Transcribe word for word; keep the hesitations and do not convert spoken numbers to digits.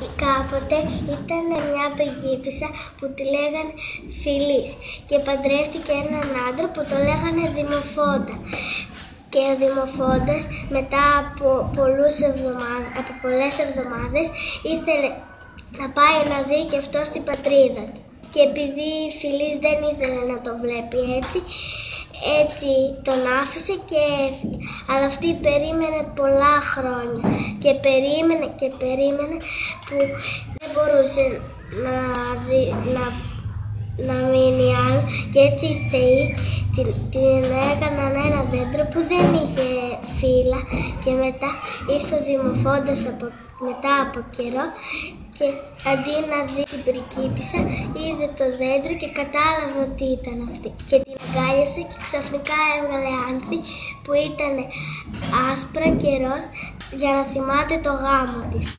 Κάποτε ήταν μια πριγκίπισσα που τη λέγανε Φιλής και παντρεύτηκε έναν άντρα που το λέγανε Δημοφόντα. Και ο Δημοφόντας μετά από, πολλούς εβδομάδες, από πολλές εβδομάδες ήθελε να πάει να δει και αυτό στην πατρίδα του. Και επειδή η Φιλής δεν ήθελε να το βλέπει έτσι, έτσι τον άφησε και έφυγε. Αλλά αυτή περίμενε πολλά χρόνια και περίμενε και περίμενε που δεν μπορούσε να, ζει, να, να μείνει άλλο. Και έτσι οι θεοί την, την έκαναν ένα δέντρο που δεν είχε φύλλα και μετά ήρθε ο Δημοφόντας από, μετά από καιρό και αντί να δει την πριγκίπισσα, είδε το δέντρο και κατάλαβε ότι ήταν αυτή. Και την αγκάλιασε και ξαφνικά έβγαλε άνθη που ήταν άσπρα και ροζ για να θυμάται το γάμο της.